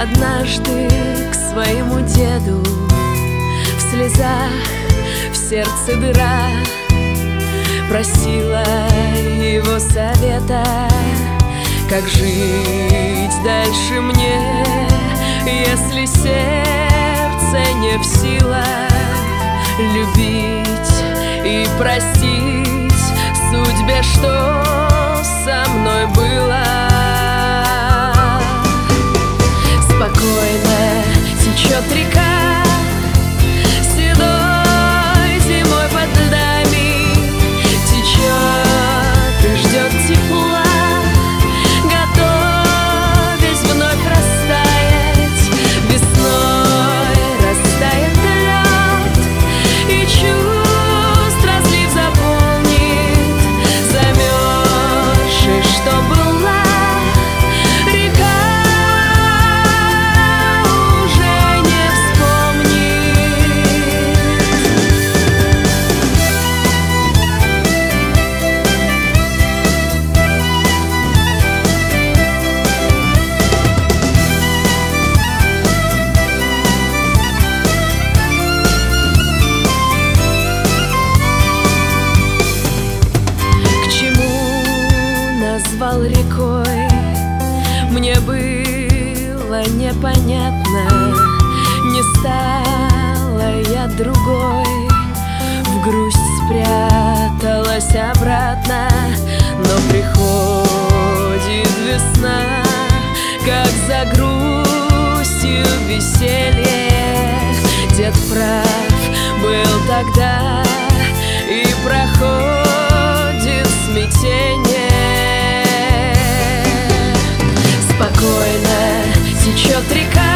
однажды к своему деду, в слезах, в сердце дыра, просила его совета, как жить дальше мне, если сердце не в силах любить и простить судьбе, что со мной было. Спокойно течет река, седой зимой под льдами течет и ждет тепла, готовясь вновь растаять. Весной растает лед, и чувств разлив заполнит замерзший, что была река. Назвал рекой, мне было непонятно, не стала я другой, в грусть спряталась обратно. Но приходит весна, как за грустью веселье. Дед прав был тогда, и проходит смятение. Спокойно течет река,